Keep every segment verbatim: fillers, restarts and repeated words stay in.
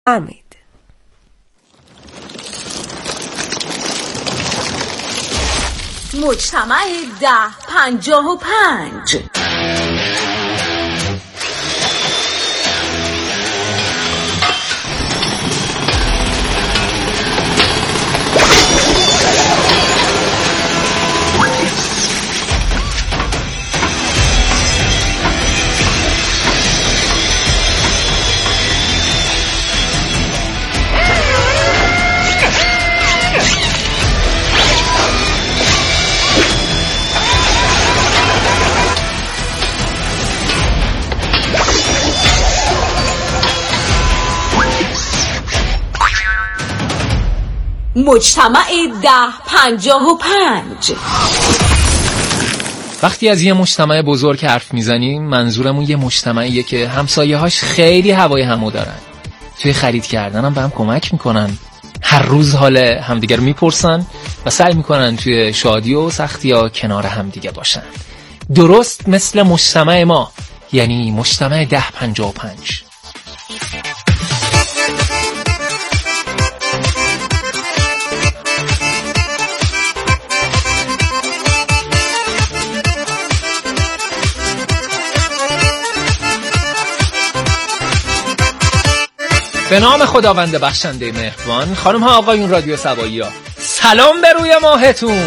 بفرمایید. مجتمع ده پنجاه و پنج. مجتمع ده پنجاه و پنج. وقتی از یه مجتمع بزرگ حرف میزنیم منظورمون یه مجتمعیه که همسایه‌هاش خیلی هوای همو دارن، توی خرید کردن هم به هم کمک میکنن، هر روز حال همدیگر میپرسن و سعی میکنن توی شادی و سختی ها کنار همدیگه باشن، درست مثل مجتمع ما، یعنی مجتمع ده پنجاه و پنج. به نام خداوند بخشنده مهربان. خانم ها آقایون رادیو سوایی ها، سلام به روی ماهتون.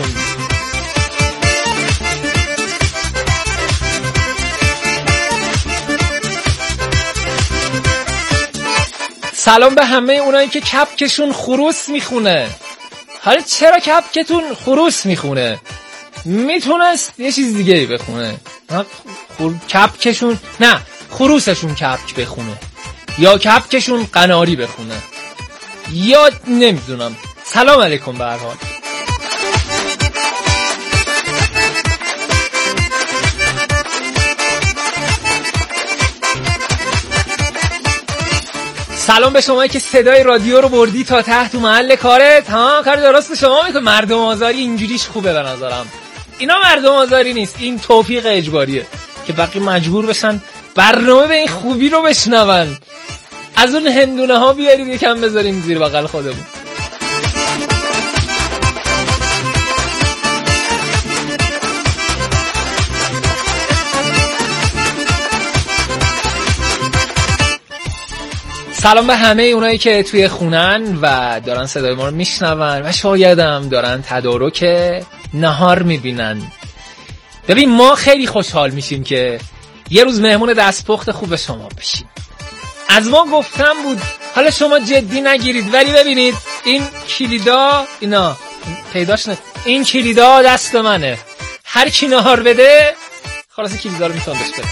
سلام به همه اونایی که کپکشون خروس میخونه. حالا چرا کپکتون خروس میخونه؟ میتونست یه چیز دیگه ای بخونه. خور... کپکشون نه خروسشون کپک بخونه، یا کپکشون قناری بخونه، یا نمیدونم. سلام علیکم. به هر حال سلام به شمایی که صدای رادیو رو بردی تا ته تو محل کارت. ها کار درست شما میکنی. مردم آزاری اینجوریش خوبه به نظرم. اینا مردم آزاری نیست، این توفیق اجباریه که بقیه مجبور بشن برنامه به این خوبی رو بشنون. از اون هندونه ها بیارید یکم بذاریم زیر بغل خودمون. سلام به همه اونایی که توی خونن و دارن صدای ما رو میشنون و شایدم دارن تدارک نهار میبینن. ببین ما خیلی خوشحال میشیم که یه روز مهمون دستپخت خوب شما بشیم. از ما گفتم بود حالا شما جدی نگیرید، ولی ببینید این کلیدا اینا پیداش نه، این کلیدا دست منه. هر کی نهار بده خلاص کلیدا رو میتونم بهش بدم.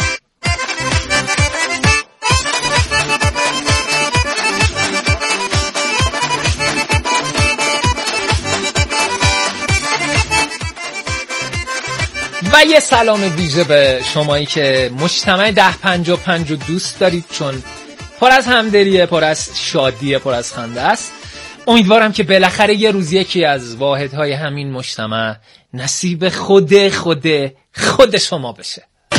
و یه سلام ویژه به شمایی که مجتمع ده پنجاه و پنج رو دوست دارید، چون پر از همدلیه، پر از شادیه، پر از خنده است. امیدوارم که بالاخره یه روز یکی از واحدهای همین مجتمع نصیب خود خود خود شما بشه.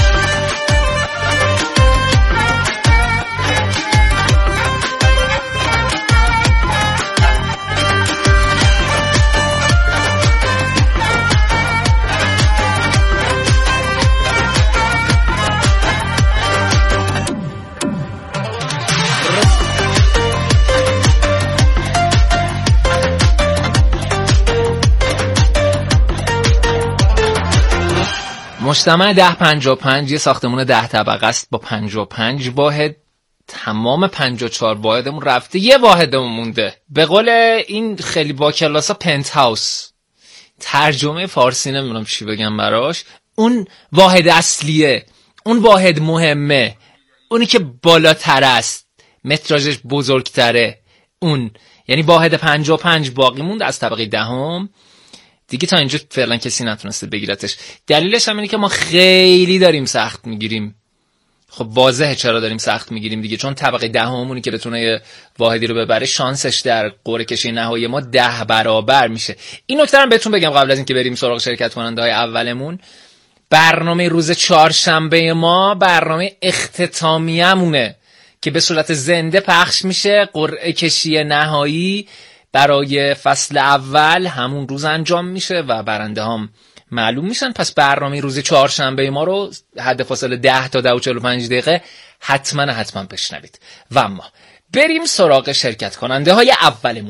مجتمع ده پنجاه و پنج یه ساختمون ده طبقه است با پنجاه و پنج واحد. تمام پنجاه و چهار واحدمون رفته، یه واحدمون مونده. به قول این خیلی با کلاسا پنت هاوس، ترجمه فارسی نمیدونم چی بگم براش. اون واحد اصلیه، اون واحد مهمه، اونی که بالاتر است، متراژش بزرگتره، اون یعنی واحد پنجاه و پنج باقی موند از طبقه دهم دیگه. تا اینجا فعلا کسی نتونسته بگیرتش. دلیلش هم اینه که ما خیلی داریم سخت میگیریم. خب واضحه چرا داریم سخت میگیریم دیگه، چون طبقه دهمونی که بتونه یه واحدی رو ببره شانسش در قرعه کشی نهایی ما ده برابر میشه. این نکته رو بهتون بگم قبل از اینکه بریم سراغ شرکت کننده های اولمون. برنامه روز چهارشنبه ما برنامه اختتامیه‌مونه که به صورت زنده پخش میشه. قرعه کشی نهایی برای فصل اول همون روز انجام میشه و برنده هم معلوم میشن. پس برنامه روز چهارشنبه ما رو حد فاصله ده تا ده و چهل و پنج دقیقه حتما حتما بشنوید. و اما بریم سراغ شرکت کننده های اولمون.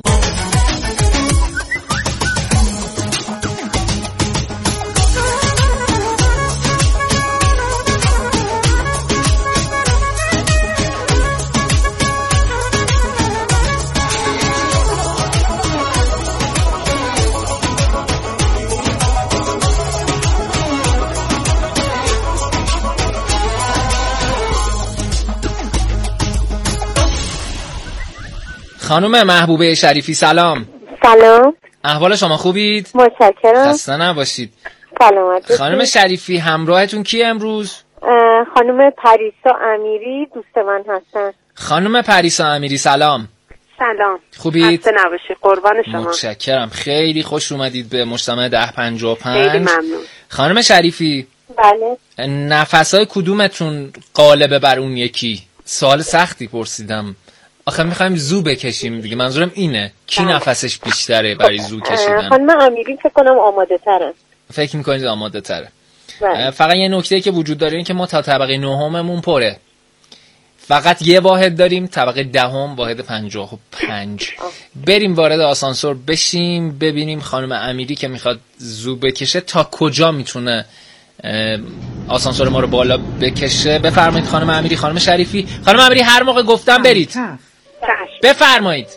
خانم محبوبه شریفی سلام. سلام. احوال شما خوبید؟ متشکرم. خسته نباشید. سلامت. خانم شریفی همراهتون کیه امروز؟ خانم پریسا امیری دوست من هستن. خانم پریسا امیری سلام. سلام. خوبید؟ خسته نباشید. قربان شما. متشکرم. خیلی خوش اومدید به مجتمع ده پنجاه و پنج. خیلی ممنون. خانم شریفی بله. نفسای کدومتون غالبه بر اون یکی؟ سوال سختی پرسیدم. آخه میخوایم زو بکشیم دیگه، منظورم اینه کی بله. نفسش بیشتره برای زو کشیدن؟ خانم امیری فکر کنم آماده ترن. فکر میکنید آماده تره؟ بله. فقط یه نکته که وجود داره این که ما تا طبقه نهممون پره، فقط یه واحد داریم، طبقه دهم واحد پنجاه و پنج. بریم وارد آسانسور بشیم ببینیم خانم امیری که میخواد زو بکشه تا کجا میتونه آسانسور ما رو بالا بکشه. بفرمایید خانم امیری. خانم شریفی، خانم امیری هر موقع گفتم برید. بفرمایید.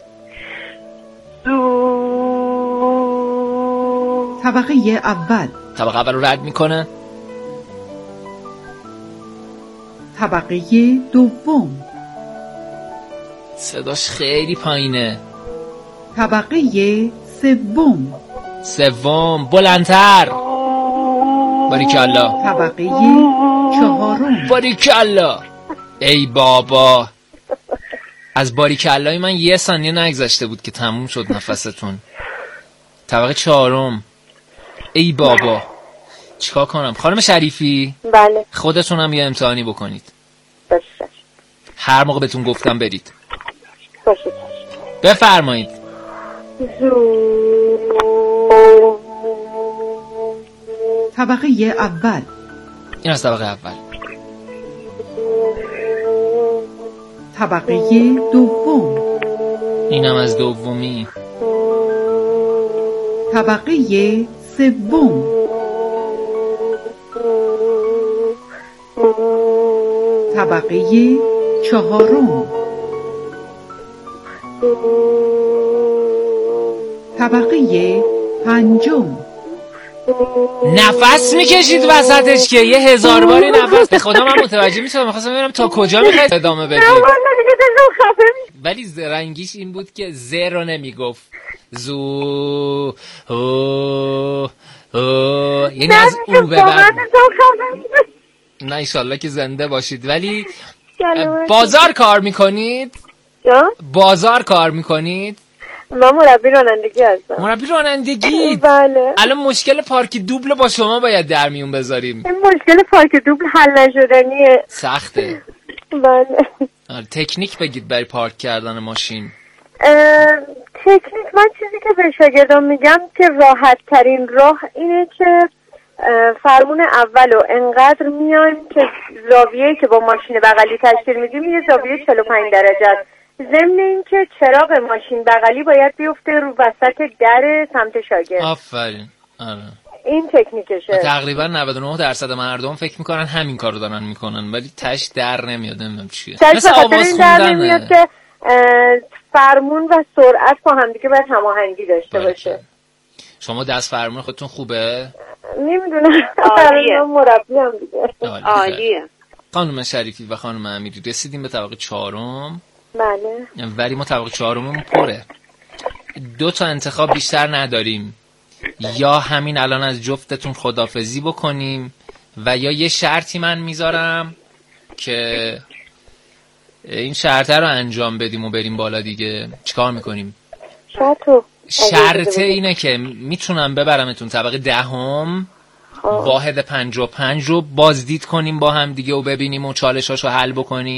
طبقه اول. طبقه اول رو رد میکنه. طبقه دوم. صداش خیلی پایینه. طبقه سوم. سوم بلندتر. باریکالله. طبقه چهارم. باریکالله. ای بابا، از باریکالله من یه ثانیه نگذشته بود که تموم شد نفستون. طبقه چهارم. ای بابا چیکار کنم؟ خانم شریفی بله. خودتون هم یه امتحانی بکنید. باشه. هر موقع بهتون گفتم برید. باشه. بفرمایید. طبقه اول. این از طبقه اول. طبقه دوم. اینم از دومی. طبقه سوم. طبقه چهارم. طبقه پنجم. نفس میکشید وسطش که یه هزار باری نفس. به خدا من متوجه میشم، میخواستم ببینم تا کجا میخواید ادامه بدید، ولی زرنگیش این بود که زر رو نمیگفت. زو او او یعنی از او به بعد. نه ایشالله که زنده باشید. ولی بازار کار میکنید؟ بازار کار میکنید؟ من مربی رانندگی هستم. مربی رانندگی؟ بله. الان مشکل پارک دوبل با شما باید در میون بذاریم. این مشکل پارک دوبل حل نشدنیه. سخته. بله. تکنیک بگید برای پارک کردن ماشین. تکنیک، من چیزی که به شاگردان میگم که راحت ترین راه اینه که فرمون اولو انقدر میان که زاویه‌ای که با ماشین بغلی تشکیل میدیم یه زاویه چهل و پنج درجه است. ضمن این که چراغ ماشین بغلی باید بیفته رو وسط در سمت شاگرد. آفرین. آره. این تکنیکشه. تقریبا نود و نه درصد مردم فکر میکنن همین کارو دارن میکنن، ولی تش در نمیاد. نمیدونم چیه. مثل آواز خوندن که فرمون و سرعت با هم دیگه باید هماهنگی داشته باشه. شما دست فرمون خودتون خوبه؟ نمیدونم. عالیه. مربی هم دیگه. عالیه. خانم شریفی و خانم امیری رسیدیم به طبقه چهارم. بله. ولی ما طبقه چهارممون پره. دو تا انتخاب بیشتر نداریم. یا همین الان از جفتتون خدافزی بکنیم و یا یه شرطی من میذارم که این شرطه رو انجام بدیم و بریم بالا دیگه. چیکار میکنیم؟ شرطو شرط اینه که میتونم ببرمتون طبقه دهم، واحد پنج و پنج رو بازدید کنیم با هم دیگه و ببینیم و چالشاشو حل بکنیم،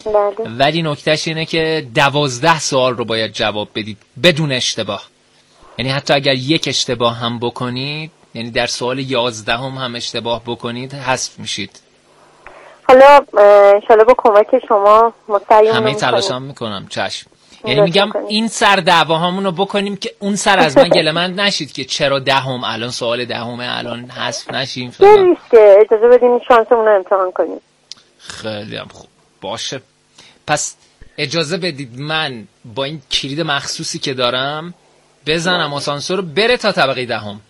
بله. ولی نکتهش اینه که دوازده سوال رو باید جواب بدید بدون اشتباه. یعنی حتی اگر یک اشتباه هم بکنید، یعنی در سوال یازدهم هم, هم اشتباه بکنید حذف میشید. حالا انشالله با کمک شما مستعیم همه تلاشم میکنم. چشم. یعنی میگم این سر دعواهامون رو بکنیم که اون سر از من گله‌مند نشید که چرا دهم الان سوال دهم الان حذف نشیم فلان. یه ریسکه، اجازه بدین شانسمون رو امتحان کنیم. خیلی هم خوب باشه. پس اجازه بدید من با این کلید مخصوصی که دارم بزنم آسانسور بره تا طبقه دهم.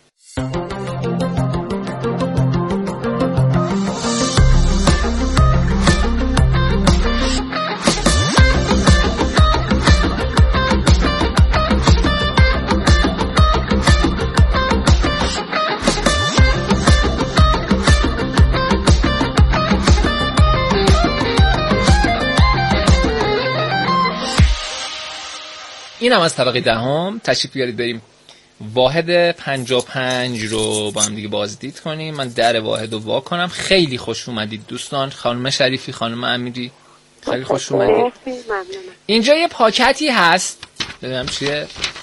این هم از طبقه دهم. تشریف بیارید بریم واحد پنجاه و پنج رو با هم دیگه بازدید کنیم. من در واحد رو وا کنم. خیلی خوش اومدید دوستان. خانم شریفی، خانم امیری، خیلی خوش اومدید. اینجا یه پاکتی هست ببینم چیه.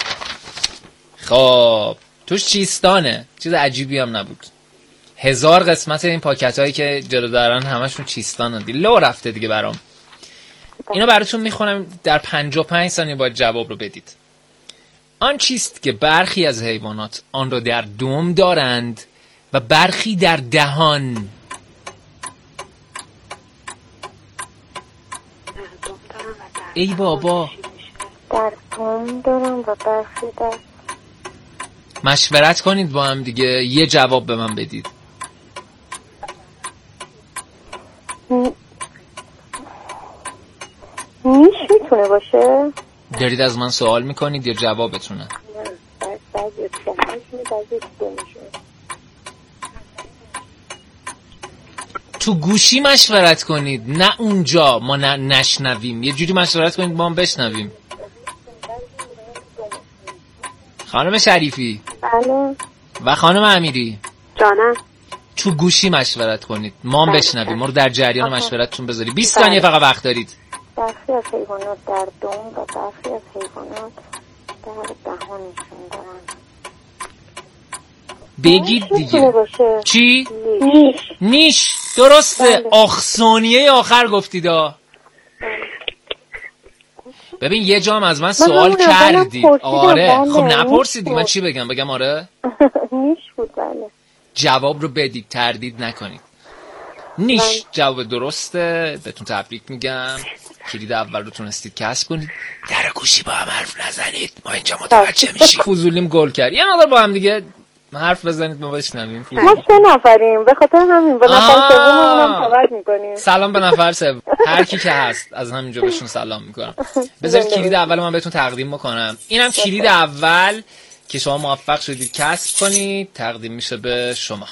خب توش چیستانه، چیز عجیبی هم نبود. هزار قسمت این پاکت هایی که جلو دارن همشون چیستانه. دی لو رفته دیگه برام. اینو براتون میخونم. در پنجاه و پنج ثانیه باید جواب رو بدید. آن چیست که برخی از حیوانات آن را در دم دارند و برخی در دهان؟ ای بابا، در دم دارم و برخی در. مشورت کنید با هم دیگه، یه جواب به من بدید. نیش میتونه باشه؟ دارید از من سوال میکنید یا جوابتونه؟ تو گوشی مشورت کنید، نه اونجا ما ن- نشنویم. یه جوری مشورت کنید ما هم بشنویم. خانم شریفی. بله. و خانم امیری. جانم. تو گوشی مشورت کنید ما هم بشنویم. ما رو در جریان مشورتتون بذاری. بیست ثانیه فقط وقت دارید. برخی از حیوانات در دم و برخی از حیوانات در دهانشون دارن. بگید دیگه. چی؟ نیش. نیش. درسته. آخ ثانیه آخر گفتیدا. ببین یه جام از من سوال کردی. آره خب نپرسیدی من چی بگم؟ بگم آره نیش بود. بله. جواب رو بدید، تردید نکنید. نیش جواب درسته. بهتون تبریک میگم. کلید اول رو تونستید کسب کنید. در گوشی با هم حرف نزنید، ما اینجا متوجه میشیم. فوزولیم گل کرد. یه مقدار با هم دیگه حرف بزنید ما بشنویم. ما سه نفریم به خاطر همین با نفر سوممون هم صحبت میکنیم. سلام به نفر سوم. هر کی که هست از همینجا بهشون سلام میکنم. بذارید کلید اول من بهتون تقدیم بکنم. اینم کلید اول که شما موفق شدید کسب کنید، تقدیم میشه به شما.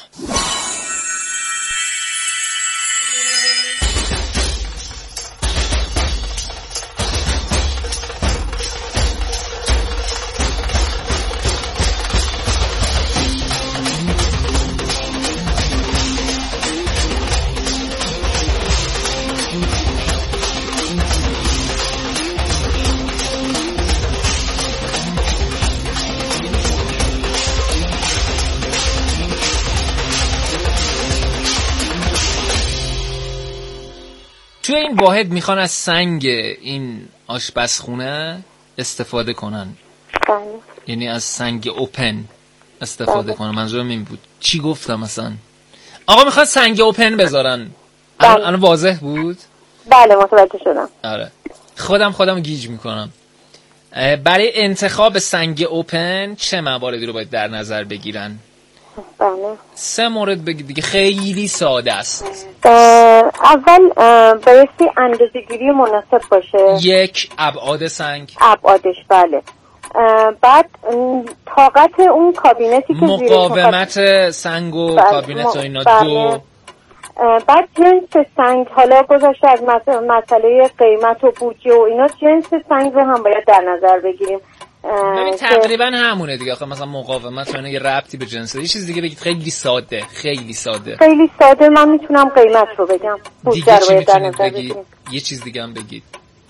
توی این واحد میخوان از سنگ این آشپزخونه استفاده کنن. بله. یعنی از سنگ اوپن استفاده بله. کنن. منظورم این بود. چی گفتم مثلا؟ آقا میخوان سنگ اوپن بذارن. الان بله. واضح بود؟ بله متوجه شدم. آره خودم خودم گیج میکنم. برای انتخاب سنگ اوپن چه مواردی رو باید در نظر بگیرن؟ بله. سه مورد بگید دیگه، خیلی ساده است. اول بایستی اندازه گیری مناسب باشه. یک، ابعاد سنگ. ابعادش بله. بعد طاقت اون کابینتی که مقاومت سنگ و بله. کابینت و اینا بله. دو. بعد جنس سنگ، حالا گذاشته از مسئله قیمت و بودجه و اینا، جنس سنگ رو هم باید در نظر بگیریم. ببین تقریبا همونه دیگه. آخه مثلا مقاومت و یه ربطی به جنس یه چیز دیگه بگید. خیلی ساده خیلی ساده خیلی ساده من میتونم قیمت رو بگم. دیگه چی میتونید بگید؟ یه چیز دیگه هم بگید.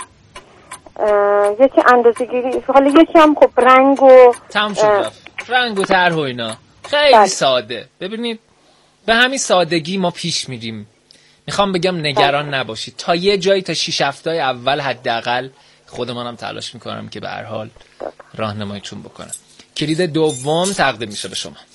یکی اندازه گیری، حالا یکی هم خب رنگ و تمام شد رفت. رنگ و طرح و اینا خیلی بله. ساده. ببینید به همین سادگی ما پیش میریم. میخوام بگم نگران بله. نباشید. تا یه جایی تا شش هفته‌های اول حداقل خودمانم تلاش میکنم که به هر حال راهنماییتون بکنم. کلید دوم تقدیم میشه به شما.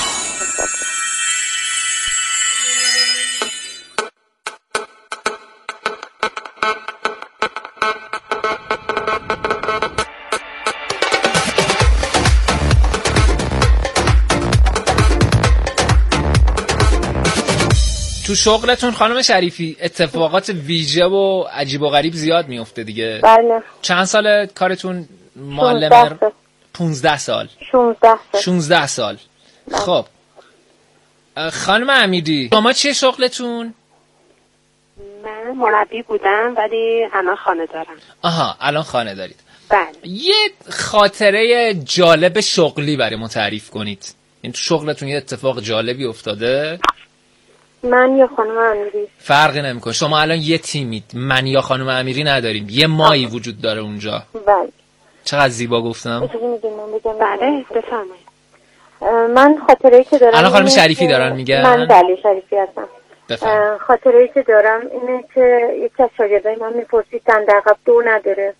تو شغلتون خانم شریفی اتفاقات ویژه و عجیب و غریب زیاد میفته دیگه. بله. چند سال کارتون معلم؟ پونزده سال. شونزده سال. شونزده سال. بله. خب خانم امیری شما چیه شغلتون؟ من مربی بودم ولی الان خانه دارم. آها الان خانه دارید. بله. یه خاطره جالب شغلی برای ما تعریف کنید. این تو شغلتون یه اتفاق جالبی افتاده؟ من یا خانم امیری فرقی نمیکنه. شما الان یه تیمید. من یا خانم امیری نداریم. یه مایی آه. وجود داره اونجا. بله. چقدر زیبا گفتم. بله بفرمایید. من خاطره‌ای که دارم الان خانم شریفی دارن میگن. من بله شریفی هستم. بفرمایید. خاطره‌ای که دارم اینه که یکی از شاگردای من میپرسید دند عقب دو نداره.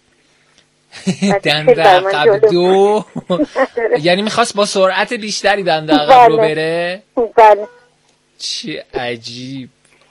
دند عقب دو یعنی میخواست با سرعت بیشتری دند عقب رو بره. بله. چی عجیب.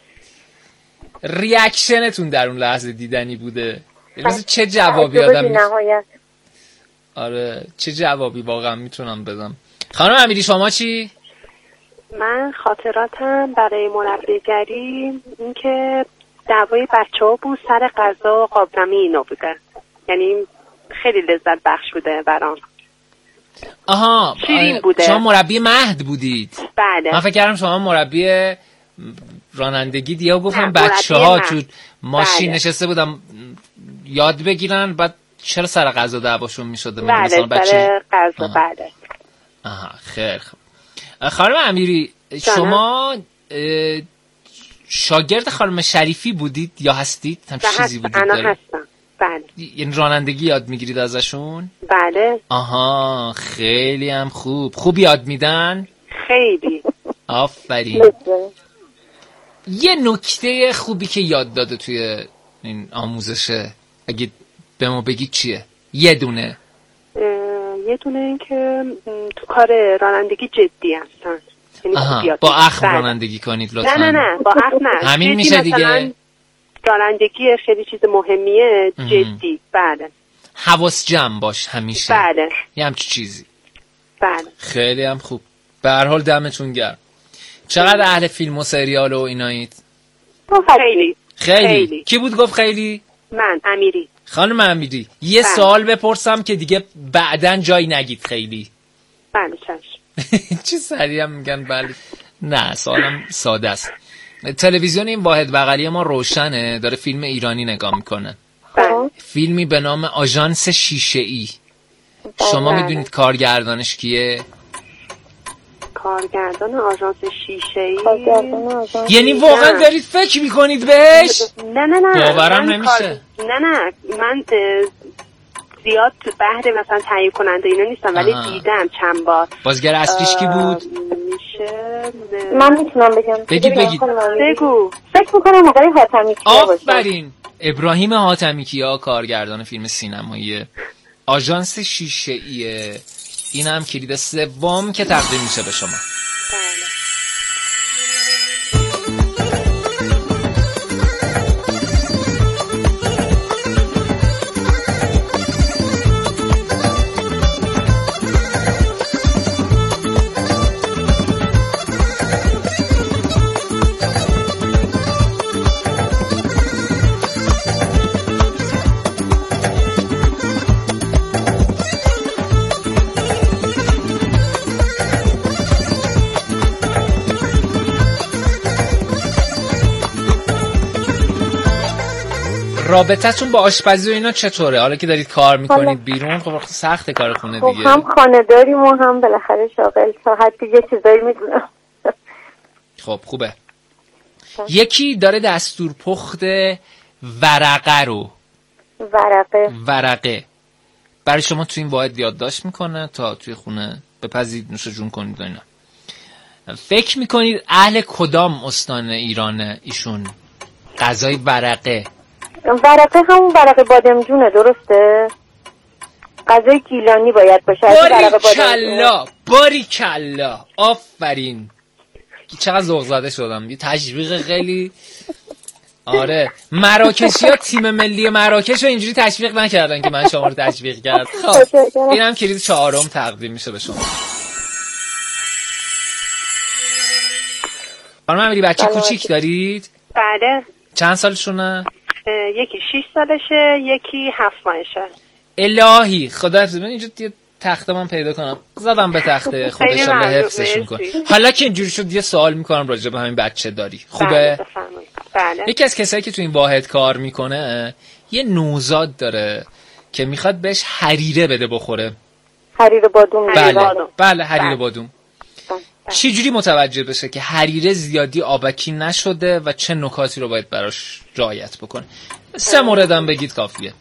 ریاکشنتون در اون لحظه دیدنی بوده. مثلا چه جوابی آدم می... آره چه جوابی واقعا میتونم بدم. خانم امیری شما چی؟ من خاطراتم برای مربیگری این که دعوای بچه ها بود سر غذا و قابلمه اینا بوده. یعنی خیلی لذت بخش بوده برام. آها شیرین بوده. شما مربی مهد بودید؟ بله. من فکر کردم شما مربی رانندگی دیگه. گفتم بچه ها تو ماشین بله. نشسته بودم یاد بگیرن بعد چرا سر غذا دعواشون میشده؟ بله مثلا بچه سر غذا. بله. آها خیر خب. خانم امیری شما شاگرد خانم شریفی بودید یا هستید؟ هم چیزی بودید؟ انا هستم. بله. یعنی رانندگی یاد میگیرید ازشون؟ بله. آها خیلی هم خوب. خوب یاد میدن؟ خیلی. آفرین. یه نکته خوبی که یاد داده توی این آموزشه اگه به ما بگید چیه؟ یه دونه. یه دونه این که تو کار رانندگی جدی هستن. آها با اخم رانندگی کنید لطفا. نه نه نه با اخم نه. همین میشه دیگه. رانندگی خیلی چیز مهمیه. جدی. بله. حواس جمع باش همیشه. بله. یه همچی چیزی. بله. خیلی هم خوب. به هر حال دمتون گرم. چقدر اهل فیلم و سریال و اینایید؟ خیلی. خیلی. خیلی. کی بود گفت خیلی؟ من امیری. خانم امیری یه بله. سوال بپرسم که دیگه بعدن جایی نگید خیلی. بله چشم. چه سریع هم میگن بله. نه سوالم ساده است. تلویزیون این واحد بغلی ما روشنه داره فیلم ایرانی نگاه میکنن. بله. فیلمی به نام آژانس شیشه ای. شما بله. میدونید کارگردانش کیه؟ کارگردان آژانس شیشه ای. یعنی واقعا دارید فکر میکنید بهش؟ نه نه نه باورم نمیشه. کار... نه نه من زیاد بهره مثلا تهیه کننده اینا نیستم ولی آه. دیدم چند بار. بازیگر اصلیش کی بود؟ میشه من میتونم بگم. بگید بگید. بگو. فکر میکنم آقای حاتمی کیا باشه. آفرین. ابراهیم حاتمی کیا کارگردان فیلم سینمایی آژانس شیشه ایه. این هم کلید سوم که تقدیم میشه به شما. بله. رابطتون با آشپزی و اینا چطوره؟ حالا که دارید کار میکنید بیرون، خب سخت کار خونه خب دیگه. هم خانه داریم و هم بالاخره شاغل، تا حد دیگه چیزایی میدونم. خب خوبه. یکی داره دستور پخت ورقه رو ورقه ورقه برای شما تو این واحد یادداشت میکنه تا توی خونه بپزید نوش جون کنید و اینا. فکر میکنید اهل کدام استان ایرانه ایشون؟ غذای ورقه. ورقه همون ورقه بادمجونه، درسته؟ غذای گیلانی باید باشه. باری کلا باری کلا آفرین. چقدر ذوق زده شدم. یه تشویق خیلی. آره مراکشی ها تیم ملی مراکش رو اینجوری تشویق نکردن که من شما رو تشویق کردم. خب اینم کلید چهارم تقدیم میشه به شما. خانم امیری بچه کوچیک دارید؟ بله. چند سالشونه؟ یکی شیش سالشه، یکی هفت ماهشه. الهی خدا حفظ. من اینجا یه تخته من پیدا کنم زدم به تخته خودش الله حفظشون کنه. حالا که اینجوری شد یه سوال میکنم راجع به همین بچه داری خوبه؟ بله. بله. یکی از کسایی که تو این واحد کار میکنه یه نوزاد داره که میخواد بهش حریره بده بخوره. حریره بادوم. بله بله, بله حریره بله. بادوم. چی جوری متوجه بشه که حریره زیادی آبکی نشده و چه نکاتی رو باید براش رعایت بکنه؟ سه موردم بگید کافیه.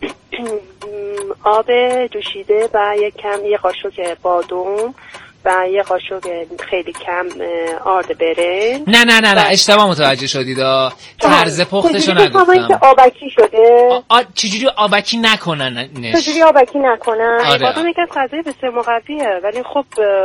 آب جوشیده و یک کم یه قاشق بادوم و یه قاشق خیلی کم آرد برنج. نه نه نه نه اشتباه متوجه شدید. طرز پختشو نگفتم. که آبکی شده. آ... آ... چجوری آبکی نکنن؟ چجوری آبکی نکنن؟ آره. بادوم یک از غذای بسیار مقویه ولی خب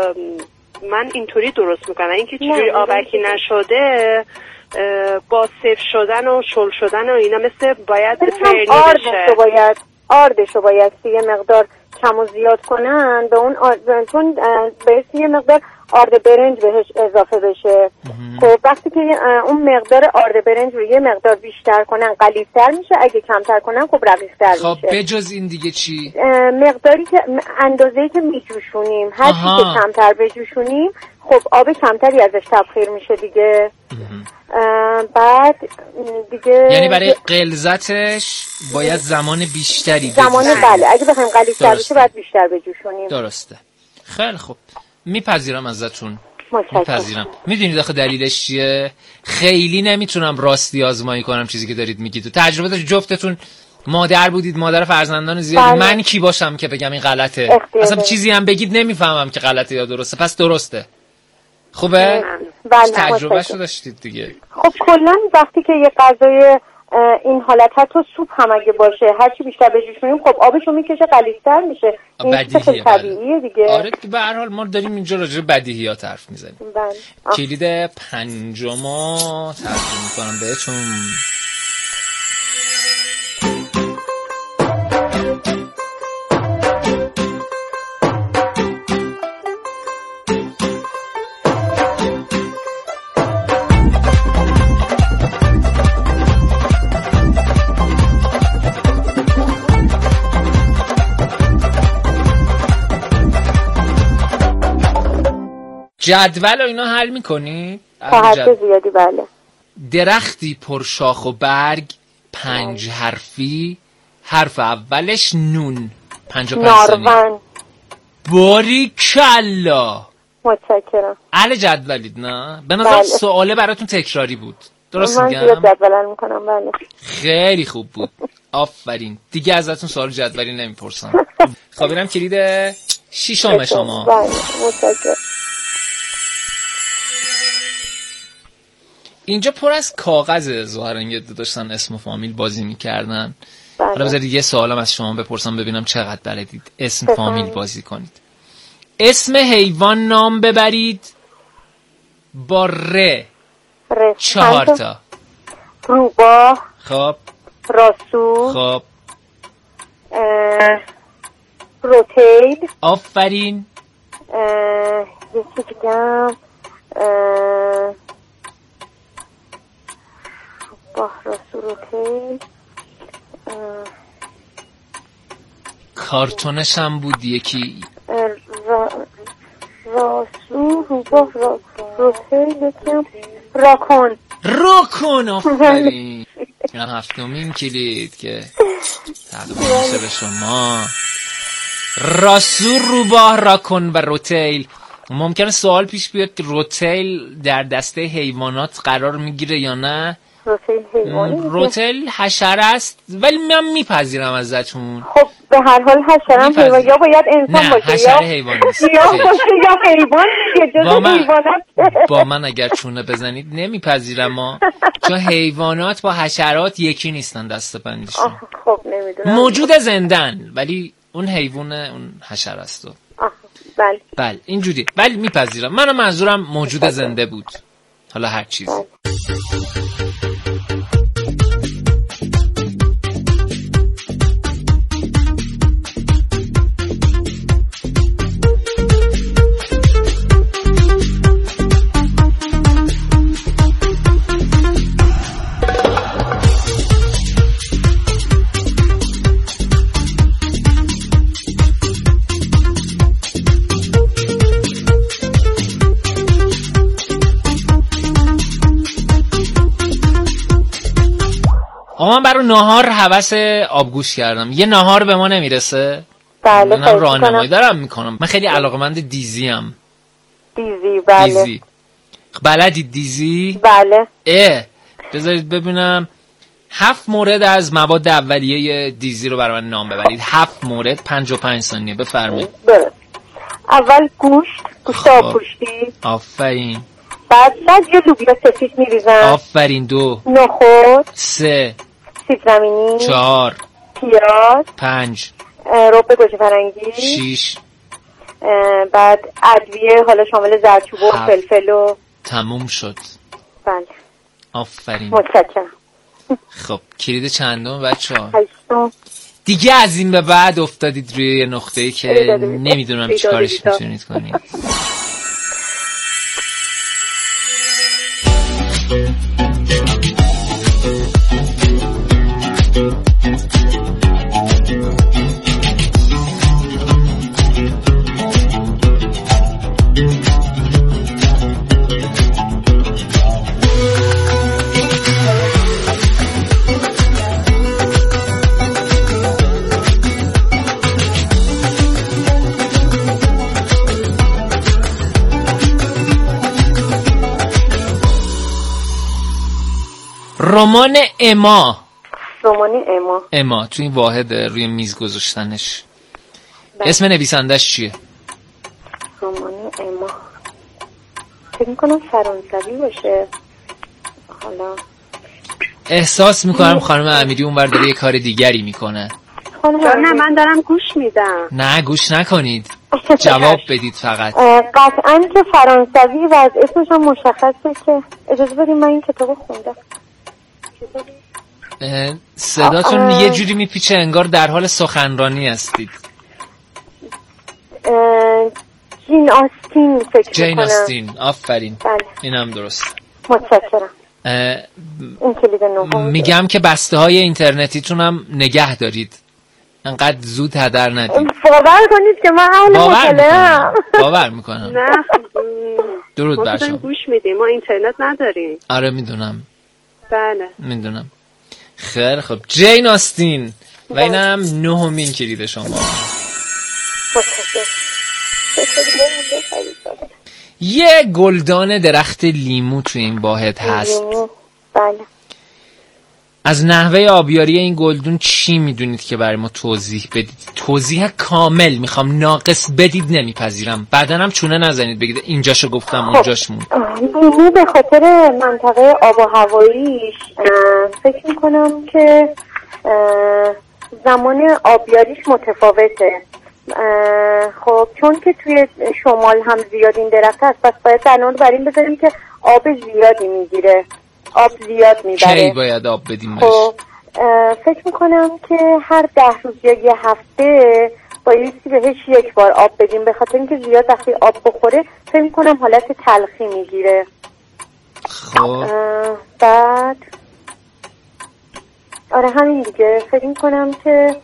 من اینطوری درست میکنم. اینکه چجوری آبکی نشده با سفت شدن و شل شدن و اینا مثل باید فرنی بشه. باید آردشو باید یه مقدار کم و زیاد کنن به اون آرد، چون بهش یه مقدار آرد برنج بهش اضافه بشه. خب وقتی که اون مقدار آرد برنج رو یه مقدار بیشتر کنن قلیزتر میشه، اگه کمتر کنن خب رقیق‌تر میشه. خب بجز این دیگه چی؟ مقداری که اندازه‌ای که میجوشونیم، هر چی که کمتر بجوشونیم خب آب کمتری ازش تبخیر میشه دیگه. بعد دیگه یعنی برای غلظتش باید زمان بیشتری زمان بله اگه بخوایم غلیظ‌تر بشه باید بیشتر بجوشونیم. درسته. خیلی خوب میپذیرم ازتون. میپذیرم. میدونید آخه دلیلش چیه؟ خیلی نمیتونم راستی آزمایی کنم چیزی که دارید میگید. تو تجربه داشت جفتتون مادر بودید، مادر فرزندان زیادی. من کی باشم که بگم این غلطه؟ اصلا چیزی هم بگید نمیفهمم که غلطه یا درسته. پس درسته. خوبه؟ بله. تجربهش رو داشتید دیگه. خب کلا وقتی که یه غذای این حالت حتی سوپ هم اگه باشه هر چی بیشتر بجوشونیم خب آبشو میکشه غلیظتر میشه. این چیز طبیعیه دیگه. آره دیگه به هر حال ما داریم اینجا راجع به بدیهیات حرف میزنیم. بله. کلید پنجمو تقدیم میکنم بهتون. جدول و اینا حل میکنی؟ تا حد زیادی بله. درختی پر شاخ و برگ پنج حرفی حرف اولش نون پنج و پنج ثانیه. نارون. باری کلا. متشکرم. اهل جدولید نه؟ به نظر بله. سواله براتون تکراری بود. درست میگم؟ من زیاد جدول میکنم بله. خیلی خوب بود. آفرین. دیگه ازتون سوال جدولی نمیپرسم. خب اینم کلید شیشم شما. بله متشکرم. اینجا پر از کاغذه ظاهرا یه داشتن اسم و فامیل بازی میکردن. بله. حالا بذارید یه سوالم از شما بپرسم ببینم چقدر بلدید اسم بفهم. فامیل بازی کنید. اسم حیوان نام ببرید با ر. ر. چهار تا. روباه. خب. راسو. خب. روتیل. آفرین. یکی دیگم روباه راسو روتیل. کارتونش هم بود یکی. را... راسو روباه روتیل یکیم راکون. راکون آفرین. این هفتمین کلید که تقدیم میشه به شما. راسور روباه را کن و روتیل. ممکنه سوال پیش بیاد که روتیل در دسته حیوانات قرار میگیره یا نه. روتیل حیوانی؟ روتیل حشره است ولی من میپذیرم ازتون. خب به هر حال حشره هم حیوان، یا باید انسان باشه حشره حیوان نیست. یا باشه یا حیوان دیگه، جز حیوانات. با من اگر چونه بزنید نمیپذیرم ما، چون حیوانات با حشرات یکی نیستن دسته بندیشون. خب نمیدونم. موجود زندن ولی اون حیوان اون حشره است. آه بله بله اینجوری، ولی میپذیرم. منم منظورم موجود زنده بود، حالا هر چیز. من برای نهار هوس آبگوش کردم. یه نهار به ما نمیرسه؟ بله من راهنمایی دارم میکنم. من خیلی علاقه‌مند دیزی ام. دیزی بله. دیزی بلدید دیزی؟ بله. اه بذارید ببینم. هفت مورد از مواد اولیه دیزی رو برای من نام ببرید. هفت مورد، پنج و پنج ثانیه. بفرمایید. بله. اول گوشت، گوشت آبگوشتی. آفرین. بعد بعد یه لوبیا سفید میریزن. آفرین. دو. نخود. سه. سیب زمینی. چهار. پیاز. پنج. رب گوجه فرنگی. شیش. بعد ادویه حالا شامل زردچوبه و فلفل و تموم شد. بله. آفرین. متشکرم. خب کلید چندم بچه‌ها؟ هشتم. دیگه از این به بعد افتادید روی یه نقطه‌ای که نمیدونم چیکارش میتونید کنید. رمان اما. رمان اما. اما تو این واحد روی میز گذاشتنش. بله. اسم نویسندش چیه؟ رمان اما فکر میکنم فرانسوی باشه. حالا احساس میکنم خانم امیری اونور داره یه کار دیگری میکنه. نه من دارم گوش میدم. نه گوش نکنید، جواب بدید فقط. قطعا که فرانسوی و از اسمش هم مشخصه که اجازه بدید من این کتابو خوندم. صداتون یه جوری میپیچه انگار در حال سخنرانی هستید. جین آستین فکر جین آستین. آفرین. بله. اینم درست. متشکرم. این کلید نهم. میگم که بسته های اینترنتیتون هم نگه دارید، انقدر زود هدر ندید. باور کنید که من اهل مطالعه‌ام. باور میکنم. نه درود بر شما. ما گوش میدیم، ما اینترنت نداریم. آره میدونم. بله میدونم. خیلی خب جین آستین و اینم نهمین کلید شما. یه گلدان درخت لیمو تو این واحد هست. بله. از نحوه آبیاری این گلدون چی میدونید که برای ما توضیح بدید؟ توضیح کامل میخوام، ناقص بدید نمیپذیرم. بعدن هم چونه نزنید بگید اینجاشو گفتم خب. اونجاش موند. لیمو به خاطر منطقه آب و هواییش فکر میکنم که زمان آبیاریش متفاوته. خب چون که توی شمال هم زیاد این درخت هست، پس باید در بر این بذاریم که آب زیادی میگیره، آب زیاد میبره. کی باید آب بدیم بهش؟ خب فکر میکنم که هر ده روز یا یه هفته بایستی بهش یک بار آب بدیم، به خاطر اینکه زیاد وقتی آب بخوره فکر میکنم حالت تلخی میگیره. خب بعد آره همین دیگه. فکر میکنم که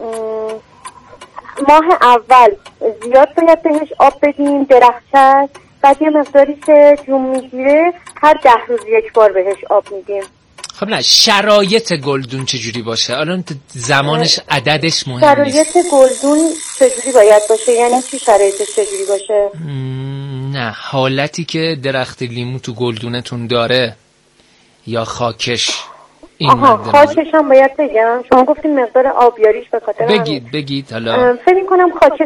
ماه اول زیاد باید بهش آب بدیم، درخت بعد یه مقداری که جون میگیره هر ده روز یک بار بهش آب میدیم. خب نه، شرایط گلدون چجوری باشه؟ الان زمانش عددش مهم شرایط نیست. شرایط گلدون چجوری باید باشه؟ یعنی چی شرایطش چجوری باشه؟ نه، حالتی که درخت لیمو تو گلدونتون داره یا خاکش. این آها، خاکش هم باید بگم. شما گفتین مقدار آبیاریش به خاطر بگید بگید حالا. فکر می‌کنم خاکش